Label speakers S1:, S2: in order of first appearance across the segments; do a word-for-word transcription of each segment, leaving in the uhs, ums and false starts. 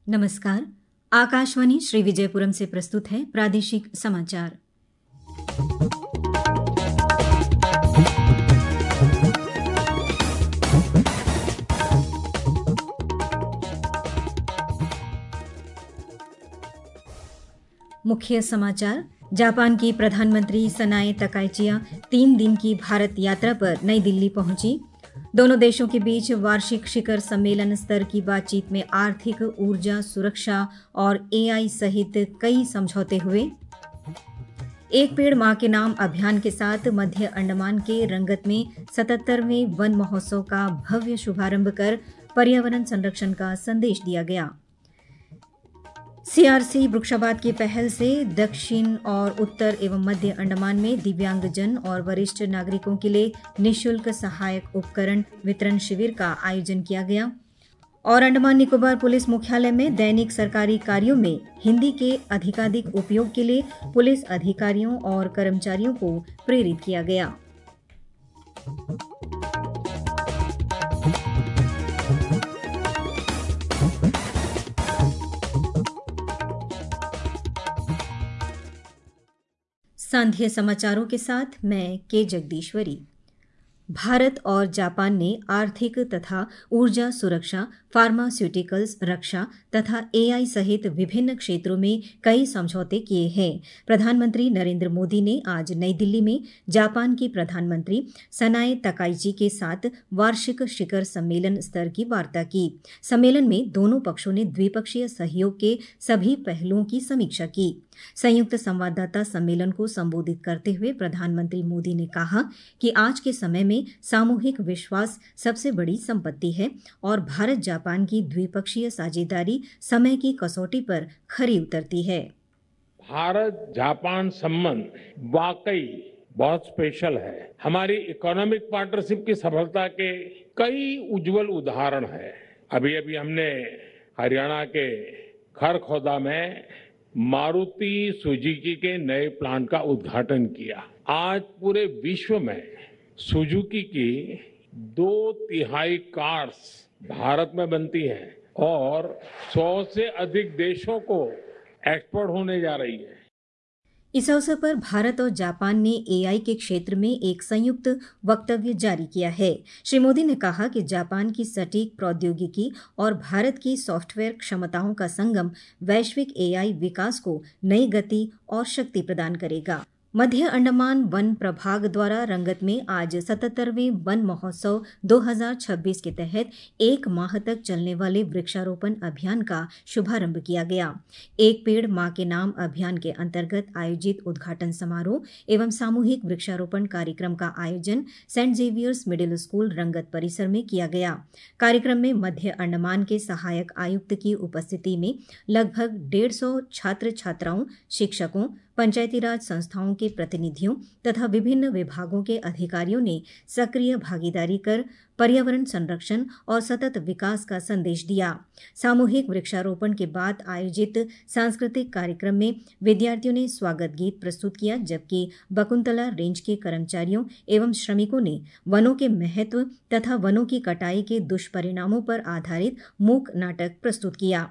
S1: नमस्कार। आकाशवाणी श्री विजयपुरम से प्रस्तुत है प्रादेशिक समाचार। मुख्य समाचार। जापान की प्रधानमंत्री सनाए तकाइचिया तीन दिन की भारत यात्रा पर नई दिल्ली पहुंची। दोनों देशों के बीच वार्षिक शिखर सम्मेलन स्तर की बातचीत में आर्थिक, ऊर्जा, सुरक्षा और एआई सहित कई समझौते हुए। एक पेड़ मां के नाम अभियान के साथ मध्य अंडमान के रंगत में सतहत्तरवें वन महोत्सव का भव्य शुभारंभ कर पर्यावरण संरक्षण का संदेश दिया गया। सीआरसी वृक्षाबाद की पहल से दक्षिण और उत्तर एवं मध्य अंडमान में दिव्यांगजन और वरिष्ठ नागरिकों के लिए निःशुल्क सहायक उपकरण वितरण शिविर का आयोजन किया गया। और अंडमान निकोबार पुलिस मुख्यालय में दैनिक सरकारी कार्यों में हिंदी के अधिकाधिक उपयोग के लिए पुलिस अधिकारियों और कर्मचारियों को प्रेरित किया गया। संध्या समाचारों के साथ मैं के जगदीश्वरी। भारत और जापान ने आर्थिक तथा ऊर्जा सुरक्षा, फार्मास्यूटिकल्स, रक्षा तथा एआई सहित विभिन्न क्षेत्रों में कई समझौते किए हैं। प्रधानमंत्री नरेंद्र मोदी ने आज नई दिल्ली में जापान की प्रधानमंत्री सनाए तकाइची के साथ वार्षिक शिखर सम्मेलन स्तर की वार्ता की। सम्मेलन में दोनों पक्षों ने द्विपक्षीय सहयोग के सभी पहलुओं की समीक्षा की। संयुक्त संवाददाता सम्मेलन को संबोधित करते हुए प्रधानमंत्री मोदी ने कहा कि आज के समय में सामूहिक विश्वास सबसे बड़ी संपत्ति है और भारत जापान की द्विपक्षीय साझेदारी समय की कसौटी पर खरी उतरती है।
S2: भारत जापान संबंध वाकई बहुत स्पेशल है। हमारी इकोनॉमिक पार्टनरशिप की सफलता के कई उज्जवल उदाहरण है। अभी अभी हमने हरियाणा के खरखौदा में मारुति सुजुकी के नए प्लांट का उद्घाटन किया। आज पूरे विश्व में सुजुकी की दो तिहाई कार्स भारत में बनती हैं और सौ से अधिक देशों को एक्सपोर्ट होने जा रही है।
S1: इस अवसर पर भारत और जापान ने एआई के क्षेत्र में एक संयुक्त वक्तव्य जारी किया है। श्री मोदी ने कहा कि जापान की सटीक प्रौद्योगिकी और भारत की सॉफ्टवेयर क्षमताओं का संगम वैश्विक एआई विकास को नई गति और शक्ति प्रदान करेगा। मध्य अंडमान वन प्रभाग द्वारा रंगत में आज सतहत्तरवें वन महोत्सव दो हज़ार छब्बीस के तहत एक माह तक चलने वाले वृक्षारोपण अभियान का शुभारंभ किया गया। एक पेड़ मां के नाम अभियान के अंतर्गत आयोजित उद्घाटन समारोह एवं सामूहिक वृक्षारोपण कार्यक्रम का आयोजन सेंट जेवियर्स मिडिल स्कूल रंगत परिसर में किया गया। कार्यक्रम में मध्य अंडमान के सहायक आयुक्त की उपस्थिति में लगभग डेढ़ सौ छात्र छात्राओं, शिक्षकों, पंचायती राज संस्थाओं के प्रतिनिधियों तथा विभिन्न विभागों के अधिकारियों ने सक्रिय भागीदारी कर पर्यावरण संरक्षण और सतत विकास का संदेश दिया। सामूहिक वृक्षारोपण के बाद आयोजित सांस्कृतिक कार्यक्रम में विद्यार्थियों ने स्वागत गीत प्रस्तुत किया, जबकि बकुंतला रेंज के कर्मचारियों एवं श्रमिकों ने वनों के महत्व तथा वनों की कटाई के दुष्परिणामों पर आधारित मूक नाटक प्रस्तुत किया।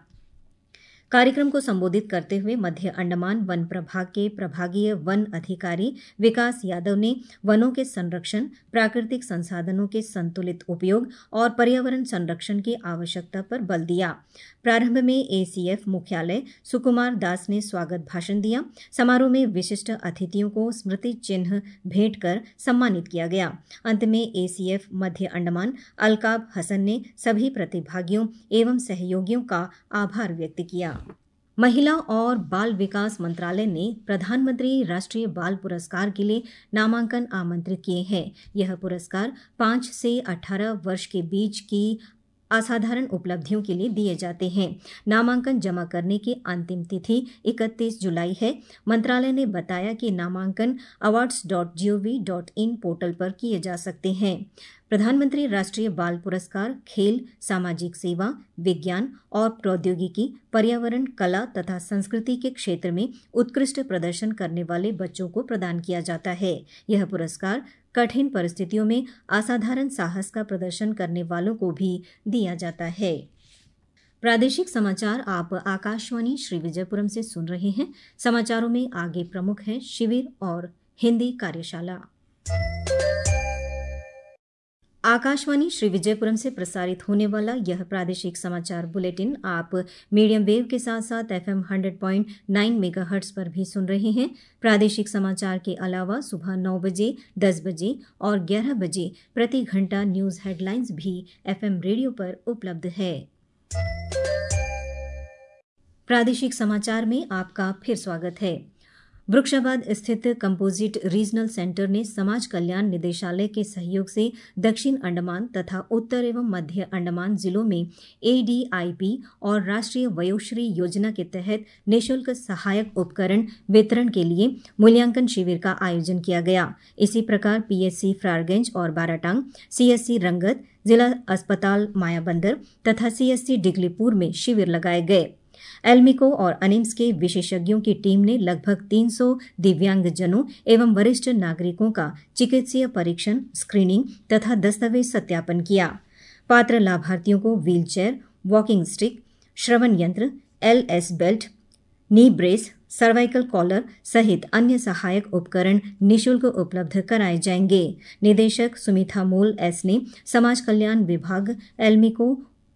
S1: कार्यक्रम को संबोधित करते हुए मध्य अंडमान वन प्रभाग के प्रभागीय वन अधिकारी विकास यादव ने वनों के संरक्षण, प्राकृतिक संसाधनों के संतुलित उपयोग और पर्यावरण संरक्षण की आवश्यकता पर बल दिया। प्रारंभ में एसीएफ मुख्यालय सुकुमार दास ने स्वागत भाषण दिया। समारोह में विशिष्ट अतिथियों को स्मृति चिन्ह भेंट कर सम्मानित किया गया। अंत में एसीएफ मध्य अंडमान अलकाब हसन ने सभी प्रतिभागियों एवं सहयोगियों का आभार व्यक्त किया। महिला और बाल विकास मंत्रालय ने प्रधानमंत्री राष्ट्रीय बाल पुरस्कार के लिए नामांकन आमंत्रित किए हैं। यह पुरस्कार पाँच से अठारह वर्ष के बीच की असाधारण उपलब्धियों के लिए दिए जाते हैं। नामांकन जमा करने की अंतिम तिथि इकतीस जुलाई है। मंत्रालय ने बताया कि नामांकन awards dot G O V dot in portal पर किए जा सकते हैं। प्रधानमंत्री राष्ट्रीय बाल पुरस्कार खेल, सामाजिक सेवा, विज्ञान और प्रौद्योगिकी, पर्यावरण, कला तथा संस्कृति के क्षेत्र में उत्कृष्ट प्रदर्शन करने वाले बच्चों को प्रदान किया जाता है। यह पुरस्कार कठिन परिस्थितियों में असाधारण साहस का प्रदर्शन करने वालों को भी दिया जाता है। प्रादेशिक समाचार आप आकाशवाणी श्री विजयपुरम से सुन रहे हैं। समाचारों में आगे प्रमुख हैं शिविर और हिंदी कार्यशाला। आकाशवाणी श्री विजयपुरम से प्रसारित होने वाला यह प्रादेशिक समाचार बुलेटिन आप मीडियम वेव के साथ साथ FM hundred point nine megahertz पर भी सुन रहे हैं। प्रादेशिक समाचार के अलावा सुबह नौ बजे, दस बजे और ग्यारह बजे प्रति घंटा न्यूज हेडलाइंस भी एफएम रेडियो पर उपलब्ध है। प्रादेशिक समाचार में आपका फिर स्वागत है। वृक्षाबाद स्थित कंपोजिट रीजनल सेंटर ने समाज कल्याण निदेशालय के सहयोग से दक्षिण अंडमान तथा उत्तर एवं मध्य अंडमान जिलों में एडीआईपी और राष्ट्रीय वयोश्री योजना के तहत निःशुल्क सहायक उपकरण वितरण के लिए मूल्यांकन शिविर का आयोजन किया गया। इसी प्रकार पीएचसी फ्रारगंज और बाराटांग, सीएससी रंगत, जिला अस्पताल मायाबंदर तथा सीएससी डिगलीपुर में शिविर लगाए गए। एल्मिको और अनिम्स के विशेषज्ञों की टीम ने लगभग तीन सौ दिव्यांगजनों एवं वरिष्ठ नागरिकों का चिकित्सीय परीक्षण, स्क्रीनिंग तथा दस्तावेज सत्यापन किया। पात्र लाभार्थियों को व्हील चेयर, वॉकिंग स्टिक, श्रवण यंत्र, LS belt, knee brace, cervical collar सहित अन्य सहायक उपकरण निःशुल्क उपलब्ध कराए जाएंगे। निदेशक सुमिथा मोल एस ने समाज कल्याण विभाग, एल्मिको,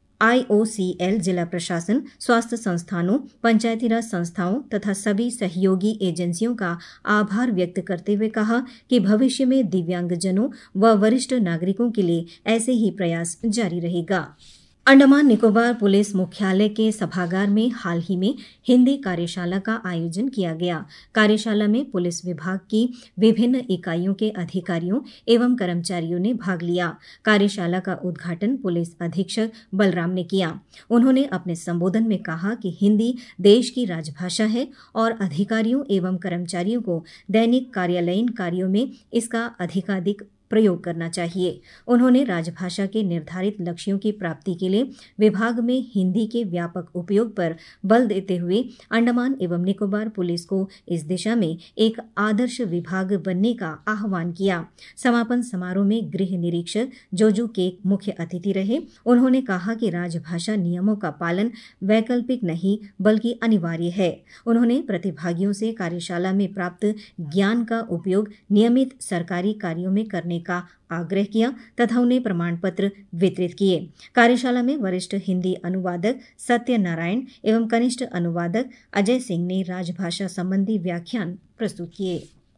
S1: आईओसीएल, जिला प्रशासन, स्वास्थ्य संस्थानों, पंचायती राज संस्थाओं तथा सभी सहयोगी एजेंसियों का आभार व्यक्त करते हुए कहा कि भविष्य में दिव्यांगजनों व वरिष्ठ नागरिकों के लिए ऐसे ही प्रयास जारी रहेगा। अंडमान निकोबार पुलिस मुख्यालय के सभागार में हाल ही में हिंदी कार्यशाला का आयोजन किया गया। कार्यशाला में पुलिस विभाग की विभिन्न इकाइयों के अधिकारियों एवं कर्मचारियों ने भाग लिया। कार्यशाला का उद्घाटन पुलिस अधीक्षक बलराम ने किया। उन्होंने अपने संबोधन में कहा कि हिंदी देश की राजभाषा है और अधिकारियों एवं कर्मचारियों को दैनिक कार्यालयीन कार्यों में इसका अधिकाधिक प्रयोग करना चाहिए। उन्होंने राजभाषा के निर्धारित लक्ष्यों की प्राप्ति के लिए विभाग में हिंदी के व्यापक उपयोग पर बल देते हुए अंडमान एवं निकोबार पुलिस को इस दिशा में एक आदर्श विभाग बनने का आह्वान किया। समापन समारोह में गृह निरीक्षक जोजू केक मुख्य अतिथि रहे। उन्होंने कहा कि राजभाषा नियमों का पालन वैकल्पिक नहीं बल्कि अनिवार्य है। उन्होंने प्रतिभागियों से कार्यशाला में प्राप्त ज्ञान का उपयोग नियमित सरकारी कार्यों में करने का आग्रह किया तथा उन्हें प्रमाण पत्र वितरित किए। कार्यशाला में वरिष्ठ हिंदी अनुवादक सत्यनारायण एवं कनिष्ठ अनुवादक अजय सिंह ने राजभाषा संबंधी व्याख्यान प्रस्तुत किए।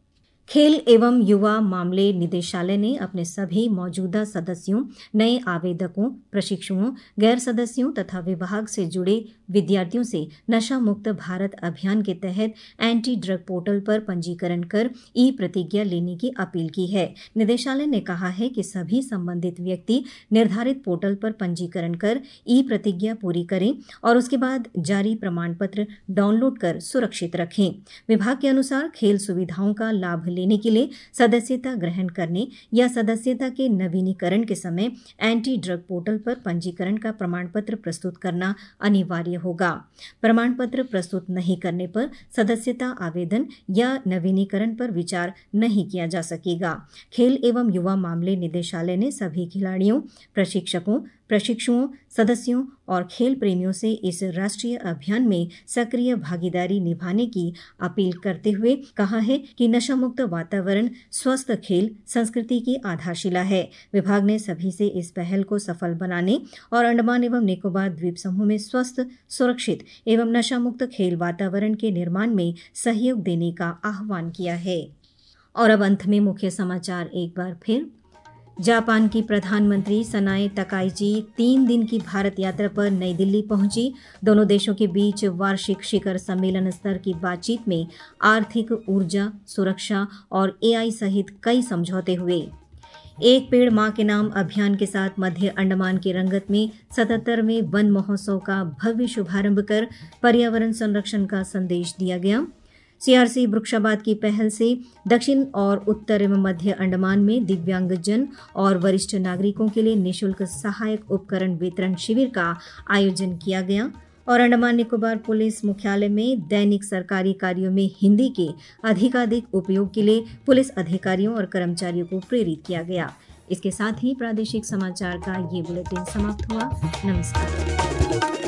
S1: खेल एवं युवा मामले निदेशालय ने अपने सभी मौजूदा सदस्यों, नए आवेदकों, प्रशिक्षुओं, गैर सदस्यों तथा विभाग से जुड़े विद्यार्थियों से नशा मुक्त भारत अभियान के तहत एंटी ड्रग पोर्टल पर पंजीकरण कर ई प्रतिज्ञा लेने की अपील की है। निदेशालय ने कहा है कि सभी संबंधित व्यक्ति निर्धारित पोर्टल पर पंजीकरण कर ई प्रतिज्ञा पूरी करें और उसके बाद जारी प्रमाण पत्र डाउनलोड कर सुरक्षित रखें। विभाग के अनुसार खेल सुविधाओं का लाभ लेने के लिए सदस्यता ग्रहण करने या सदस्यता के नवीनीकरण के समय एंटी ड्रग पोर्टल पर पंजीकरण का प्रमाण पत्र प्रस्तुत करना अनिवार्य होगा। प्रमाण पत्र प्रस्तुत नहीं करने पर सदस्यता आवेदन या नवीनीकरण पर विचार नहीं किया जा सकेगा। खेल एवं युवा मामले निदेशालय ने सभी खिलाड़ियों, प्रशिक्षकों, प्रशिक्षुओं, सदस्यों और खेल प्रेमियों से इस राष्ट्रीय अभियान में सक्रिय भागीदारी निभाने की अपील करते हुए कहा है कि नशा मुक्त वातावरण स्वस्थ खेल संस्कृति की आधारशिला है। विभाग ने सभी से इस पहल को सफल बनाने और अंडमान एवं निकोबार द्वीप समूह में स्वस्थ, सुरक्षित एवं नशा मुक्त खेल वातावरण के निर्माण में सहयोग देने का आह्वान किया है। और अब अंत में मुख्य समाचार एक बार फिर। जापान की प्रधानमंत्री सनाए तकाइची तीन दिन की भारत यात्रा पर नई दिल्ली पहुंची। दोनों देशों के बीच वार्षिक शिखर सम्मेलन स्तर की बातचीत में आर्थिक, ऊर्जा, सुरक्षा और एआई सहित कई समझौते हुए। एक पेड़ मां के नाम अभियान के साथ मध्य अंडमान के रंगत में सतहत्तरवें वन महोत्सव का भव्य शुभारंभ कर पर्यावरण संरक्षण का संदेश दिया गया। सीआरसी वृक्षाबाद की पहल से दक्षिण और उत्तर एवं मध्य अंडमान में दिव्यांगजन और वरिष्ठ नागरिकों के लिए निःशुल्क सहायक उपकरण वितरण शिविर का आयोजन किया गया। और अंडमान निकोबार पुलिस मुख्यालय में दैनिक सरकारी कार्यों में हिंदी के अधिकाधिक उपयोग के लिए पुलिस अधिकारियों और कर्मचारियों को प्रेरित किया गया। इसके साथ ही प्रादेशिक समाचार का ये बुलेटिन समाप्त हुआ। नमस्कार।